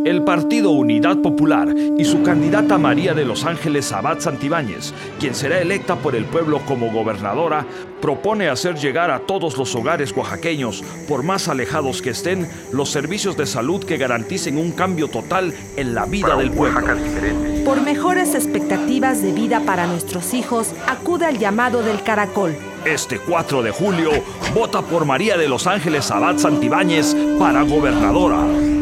El Partido Unidad Popular y su candidata María de los Ángeles Abad Santibáñez, quien será electa por el pueblo como gobernadora, propone hacer llegar a todos los hogares oaxaqueños, por más alejados que estén, los servicios de salud que garanticen un cambio total en la vida del pueblo. Por mejores expectativas de vida para nuestros hijos, acude al llamado del Caracol. Este 4 de julio, vota por María de los Ángeles Abad Santibáñez para gobernadora.